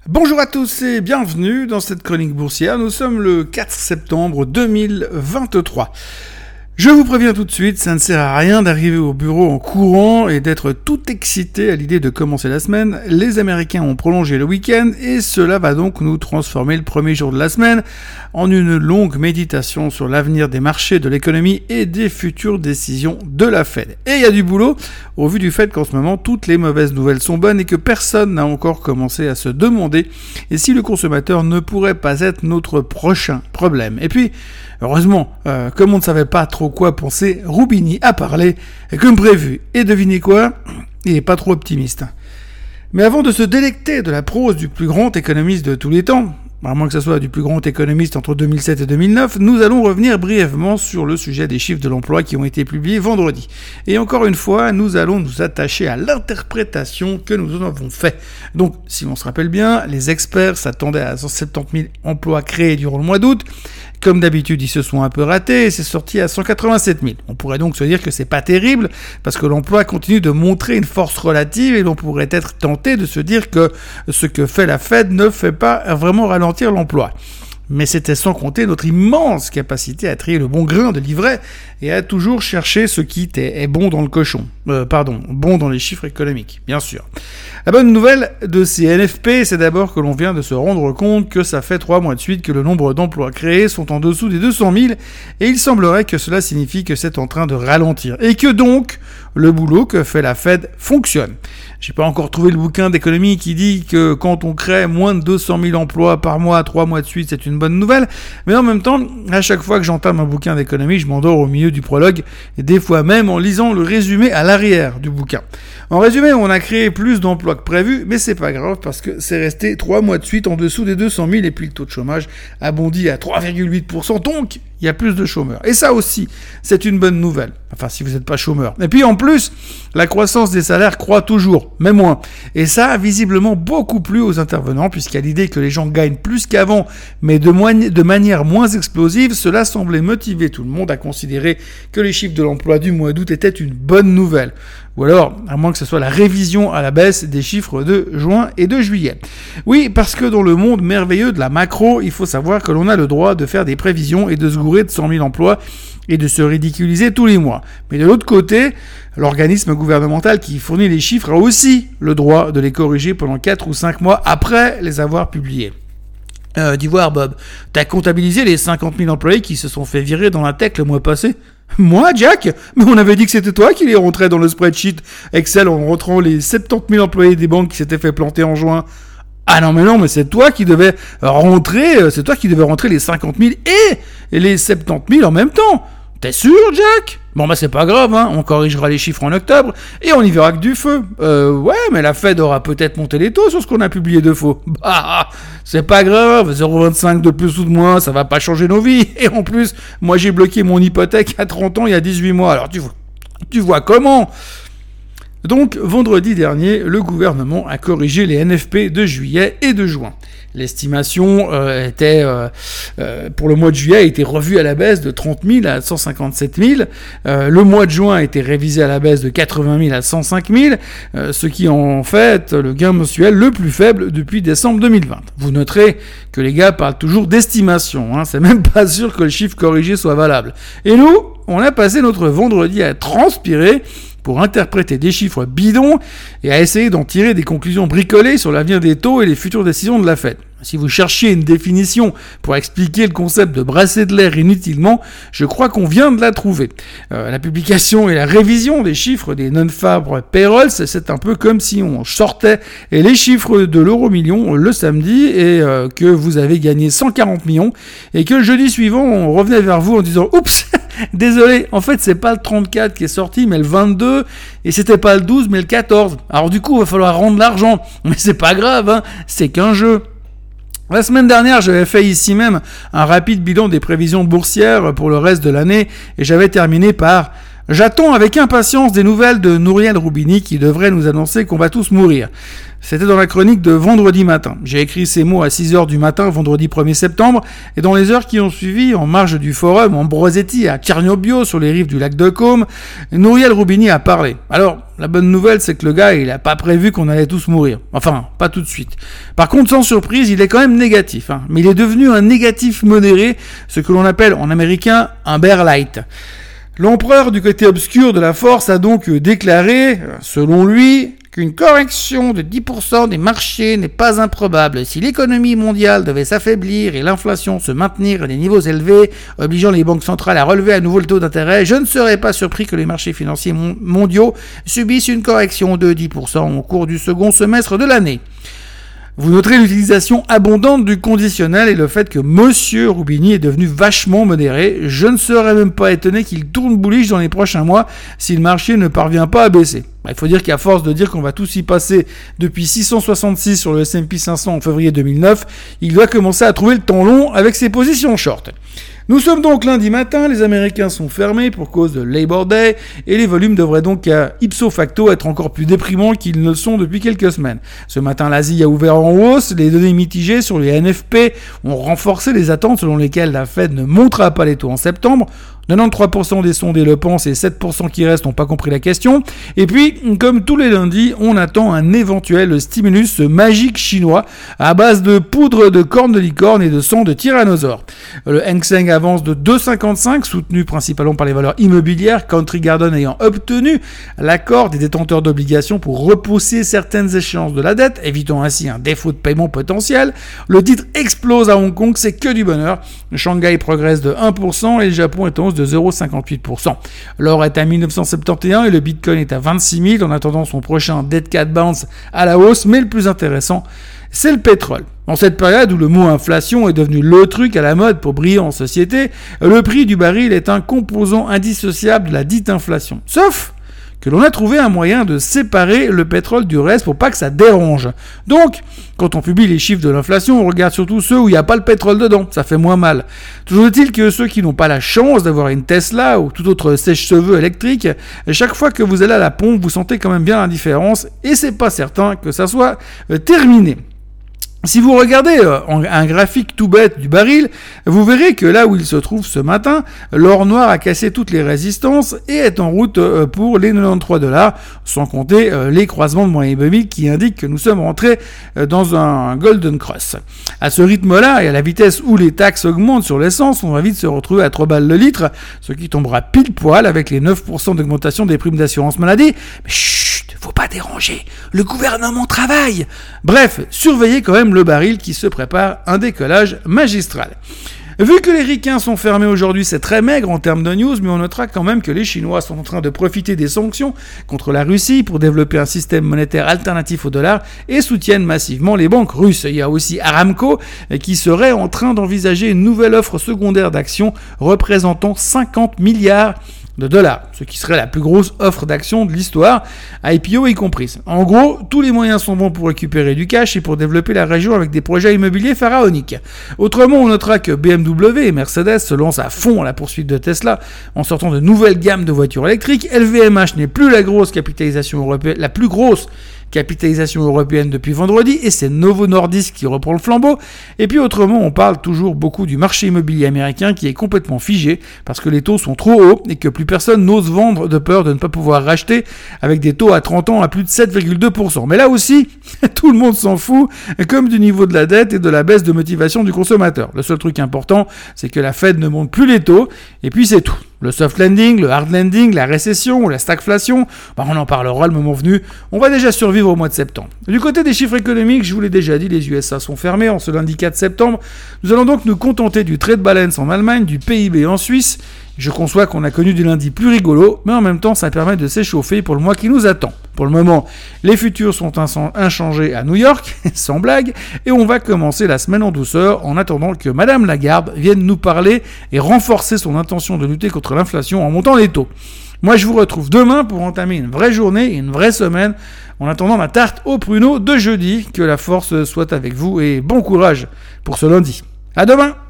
Bonjour à tous et bienvenue dans cette chronique boursière. Nous sommes le 4 septembre 2023. Je vous préviens tout de suite, ça ne sert à rien d'arriver au bureau en courant et d'être tout excité à l'idée de commencer la semaine. Les Américains ont prolongé le week-end et cela va donc nous transformer le premier jour de la semaine en une longue méditation sur l'avenir des marchés, de l'économie et des futures décisions de la Fed. Et il y a du boulot au vu du fait qu'en ce moment toutes les mauvaises nouvelles sont bonnes et que personne n'a encore commencé à se demander et si le consommateur ne pourrait pas être notre prochain problème. Et puis, heureusement, comme on ne savait pas trop quoi penser, Roubini a parlé comme prévu. Et devinez quoi ? Il est pas trop optimiste. Mais avant de se délecter de la prose du plus grand économiste de tous les temps, à moins que ce soit du plus grand économiste entre 2007 et 2009, nous allons revenir brièvement sur le sujet des chiffres de l'emploi qui ont été publiés vendredi. Et encore une fois, nous allons nous attacher à l'interprétation que nous en avons fait. Donc, si on se rappelle bien, les experts s'attendaient à 170 000 emplois créés durant le mois d'août. Comme d'habitude, ils se sont un peu ratés et c'est sorti à 187 000. On pourrait donc se dire que c'est pas terrible parce que l'emploi continue de montrer une force relative et l'on pourrait être tenté de se dire que ce que fait la Fed ne fait pas vraiment ralentir l'emploi. Mais c'était sans compter notre immense capacité à trier le bon grain de livret et à toujours chercher ce qui est bon dans le cochon. Bon dans les chiffres économiques, bien sûr. La bonne nouvelle de ces NFP, c'est d'abord que l'on vient de se rendre compte que ça fait 3 mois de suite que le nombre d'emplois créés sont en dessous des 200 000 et il semblerait que cela signifie que c'est en train de ralentir et que donc le boulot que fait la Fed fonctionne. J'ai pas encore trouvé le bouquin d'économie qui dit que quand on crée moins de 200 000 emplois par mois, 3 mois de suite, c'est une bonne nouvelle. Mais en même temps, à chaque fois que j'entame un bouquin d'économie, je m'endors au milieu du prologue et des fois même en lisant le résumé à l'arrière du bouquin. En résumé, on a créé plus d'emplois que prévu, mais c'est pas grave parce que c'est resté 3 mois de suite en dessous des 200 000 et puis le taux de chômage a bondi à 3,8%. Donc, il y a plus de chômeurs. Et ça aussi, c'est une bonne nouvelle. Enfin, si vous n'êtes pas chômeur. Et puis en plus, la croissance des salaires croît toujours, mais moins. Et ça a visiblement beaucoup plu aux intervenants, puisqu'à l'idée que les gens gagnent plus qu'avant, mais de manière moins explosive, cela semblait motiver tout le monde à considérer que les chiffres de l'emploi du mois d'août étaient une bonne nouvelle. Ou alors, à moins que ce soit la révision à la baisse des chiffres de juin et de juillet. Oui, parce que dans le monde merveilleux de la macro, il faut savoir que l'on a le droit de faire des prévisions et de se gourer de 100 000 emplois et de se ridiculiser tous les mois. Mais de l'autre côté, l'organisme gouvernemental qui fournit les chiffres a aussi le droit de les corriger pendant 4 ou 5 mois après les avoir publiés. Dis voir, Bob, t'as comptabilisé les 50 000 employés qui se sont fait virer dans la tech le mois passé ? Moi, Jack ? Mais on avait dit que c'était toi qui les rentrais dans le spreadsheet Excel en rentrant les 70 000 employés des banques qui s'étaient fait planter en juin. Ah non, mais c'est toi qui devais rentrer les 50 000 et les 70 000 en même temps. T'es sûr, Jack ? Bon, c'est pas grave, hein, on corrigera les chiffres en octobre et on y verra que du feu. Ouais, mais la Fed aura peut-être monté les taux sur ce qu'on a publié de faux. Bah, c'est pas grave, 0,25 de plus ou de moins, ça va pas changer nos vies. Et en plus, moi j'ai bloqué mon hypothèque à 30 ans il y a 18 mois, alors tu vois comment ? Donc, vendredi dernier, le gouvernement a corrigé les NFP de juillet et de juin. L'estimation pour le mois de juillet a été revue à la baisse de 30 000 à 157 000. Le mois de juin a été révisé à la baisse de 80 000 à 105 000, ce qui en fait le gain mensuel le plus faible depuis décembre 2020. Vous noterez que les gars parlent toujours d'estimation, hein, c'est même pas sûr que le chiffre corrigé soit valable. Et nous, on a passé notre vendredi à transpirer pour interpréter des chiffres bidons et à essayer d'en tirer des conclusions bricolées sur l'avenir des taux et les futures décisions de la Fed. Si vous cherchiez une définition pour expliquer le concept de brasser de l'air inutilement, je crois qu'on vient de la trouver. La publication et la révision des chiffres des non-farm payrolls, c'est un peu comme si on sortait les chiffres de l'euro-million le samedi et que vous avez gagné 140 millions et que le jeudi suivant, on revenait vers vous en disant « Oups !» Désolé, en fait, c'est pas le 34 qui est sorti, mais le 22, et c'était pas le 12, mais le 14. Alors du coup, il va falloir rendre l'argent. Mais c'est pas grave, hein, c'est qu'un jeu. La semaine dernière, j'avais fait ici même un rapide bilan des prévisions boursières pour le reste de l'année, et j'avais terminé par J'attends avec impatience des nouvelles de Nouriel Roubini qui devrait nous annoncer qu'on va tous mourir. C'était dans la chronique de vendredi matin. J'ai écrit ces mots à 6h du matin, vendredi 1er septembre, et dans les heures qui ont suivi, en marge du forum Ambrosetti à Tchernobyl, sur les rives du lac de Côme, Nouriel Roubini a parlé. Alors, la bonne nouvelle, c'est que le gars, il a pas prévu qu'on allait tous mourir. Enfin, pas tout de suite. Par contre, sans surprise, il est quand même négatif, mais il est devenu un négatif modéré, ce que l'on appelle en américain un bear light. L'empereur du côté obscur de la force a donc déclaré, selon lui, qu'une correction de 10% des marchés n'est pas improbable si l'économie mondiale devait s'affaiblir et l'inflation se maintenir à des niveaux élevés, obligeant les banques centrales à relever à nouveau le taux d'intérêt. Je ne serais pas surpris que les marchés financiers mondiaux subissent une correction de 10% au cours du second semestre de l'année. Vous noterez l'utilisation abondante du conditionnel et le fait que Monsieur Roubini est devenu vachement modéré. Je ne serais même pas étonné qu'il tourne bouliche dans les prochains mois si le marché ne parvient pas à baisser. Il faut dire qu'à force de dire qu'on va tous y passer depuis 666 sur le S&P 500 en février 2009, il doit commencer à trouver le temps long avec ses positions short. Nous sommes donc lundi matin, les Américains sont fermés pour cause de Labor Day et les volumes devraient donc ipso facto être encore plus déprimants qu'ils ne le sont depuis quelques semaines. Ce matin, l'Asie a ouvert en hausse, les données mitigées sur les NFP ont renforcé les attentes selon lesquelles la Fed ne montera pas les taux en septembre. 93% des sondés le pensent et 7% qui restent n'ont pas compris la question. Et puis, comme tous les lundis, on attend un éventuel stimulus magique chinois à base de poudre de cornes de licorne et de sang de tyrannosaure. Le Hang Seng avance de 2,55, soutenu principalement par les valeurs immobilières, Country Garden ayant obtenu l'accord des détenteurs d'obligations pour repousser certaines échéances de la dette, évitant ainsi un défaut de paiement potentiel. Le titre explose à Hong Kong, c'est que du bonheur. Shanghai progresse de 1% et le Japon est en hausse de 0,58%. L'or est à 1971 et le Bitcoin est à 26 000 en attendant son prochain Dead Cat Bounce à la hausse, mais le plus intéressant, c'est le pétrole. En cette période où le mot inflation est devenu le truc à la mode pour briller en société, le prix du baril est un composant indissociable de la dite inflation. Sauf que l'on a trouvé un moyen de séparer le pétrole du reste pour pas que ça dérange. Donc, quand on publie les chiffres de l'inflation, on regarde surtout ceux où il n'y a pas le pétrole dedans, ça fait moins mal. Toujours est-il que ceux qui n'ont pas la chance d'avoir une Tesla ou tout autre sèche-cheveux électrique, chaque fois que vous allez à la pompe, vous sentez quand même bien la différence et c'est pas certain que ça soit terminé. Si vous regardez un graphique tout bête du baril, vous verrez que là où il se trouve ce matin, l'or noir a cassé toutes les résistances et est en route pour les $93, sans compter les croisements de moyenne mobile qui indiquent que nous sommes rentrés dans un golden cross. À ce rythme-là et à la vitesse où les taxes augmentent sur l'essence, on va vite se retrouver à 3 balles le litre, ce qui tombera pile poil avec les 9% d'augmentation des primes d'assurance maladie. Mais chut, faut pas déranger, le gouvernement travaille. Bref, surveillez quand même le baril qui se prépare un décollage magistral. Vu que les ricains sont fermés aujourd'hui, c'est très maigre en termes de news, mais on notera quand même que les Chinois sont en train de profiter des sanctions contre la Russie pour développer un système monétaire alternatif au dollar et soutiennent massivement les banques russes. Il y a aussi Aramco qui serait en train d'envisager une nouvelle offre secondaire d'actions représentant 50 milliards de dollars, ce qui serait la plus grosse offre d'actions de l'histoire, IPO y comprise. En gros, tous les moyens sont bons pour récupérer du cash et pour développer la région avec des projets immobiliers pharaoniques. Autrement, on notera que BMW et Mercedes se lancent à fond à la poursuite de Tesla en sortant de nouvelles gammes de voitures électriques. LVMH n'est plus la plus grosse capitalisation européenne depuis vendredi, et c'est Novo Nordisk qui reprend le flambeau. Et puis autrement, on parle toujours beaucoup du marché immobilier américain qui est complètement figé parce que les taux sont trop hauts et que plus personne n'ose vendre de peur de ne pas pouvoir racheter avec des taux à 30 ans à plus de 7,2%. Mais là aussi, tout le monde s'en fout, comme du niveau de la dette et de la baisse de motivation du consommateur. Le seul truc important, c'est que la Fed ne monte plus les taux, et puis c'est tout. Le soft landing, le hard landing, la récession ou la stagflation, on en parlera le moment venu. On va déjà survivre au mois de septembre. Du côté des chiffres économiques, je vous l'ai déjà dit, les USA sont fermés en ce lundi 4 septembre. Nous allons donc nous contenter du trade balance en Allemagne, du PIB en Suisse. Je conçois qu'on a connu du lundi plus rigolo, mais en même temps, ça permet de s'échauffer pour le mois qui nous attend. Pour le moment, les futurs sont inchangés à New York, sans blague, et on va commencer la semaine en douceur en attendant que Madame Lagarde vienne nous parler et renforcer son intention de lutter contre l'inflation en montant les taux. Moi, je vous retrouve demain pour entamer une vraie journée et une vraie semaine en attendant ma tarte aux pruneaux de jeudi. Que la force soit avec vous et bon courage pour ce lundi. À demain!